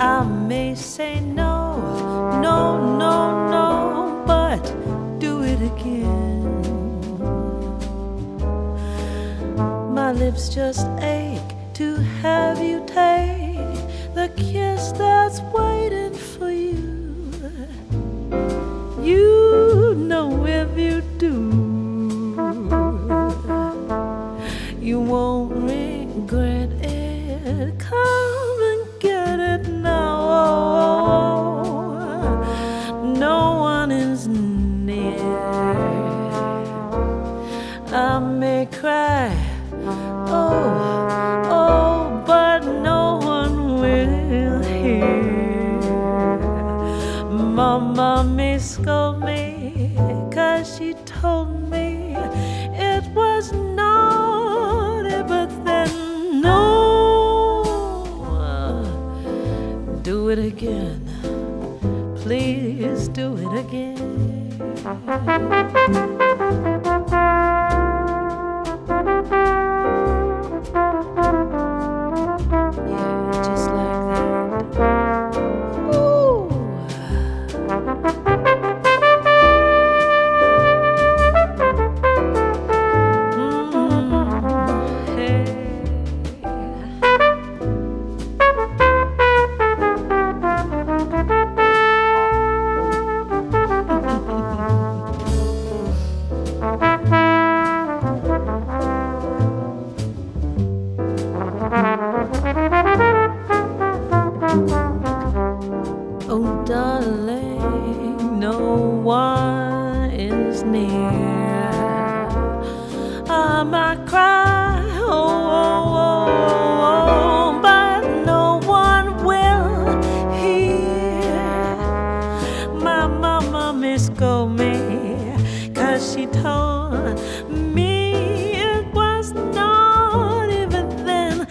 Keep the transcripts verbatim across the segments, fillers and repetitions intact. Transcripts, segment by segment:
I may say no, no, no, no, but do it again. My lips just ache to have you take the kiss that's waiting for you. You know if you do, you won't regret it. Come and get it now. No one is near. I may cry, oh, oh, but no one will hear. Mama may scold me, 'cause she told me it was naughty, but then no. Do it again, please do it again. Yeah, just like that. Ooh. Mm, hey. Oh, darling, no one is near. I might cry, oh, oh, oh, oh, but no one will hear. My mama may scold me, 'cause she told me it was not even then.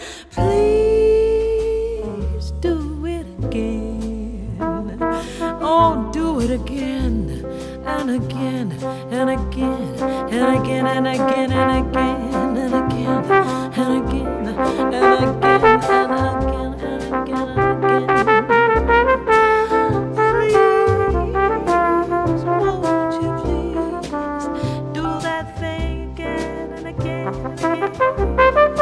Please do it again. Oh, do it again and again and again and again and again and again and again and again and again and again and again and again. Please, won't you please do that thing again and again and again.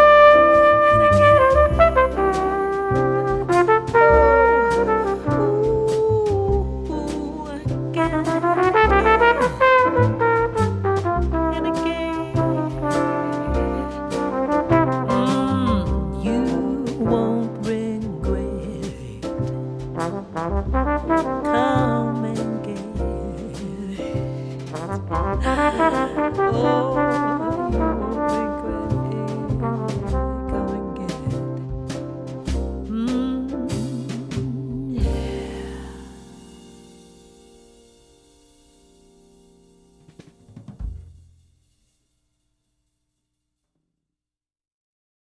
Come and get it. Oh.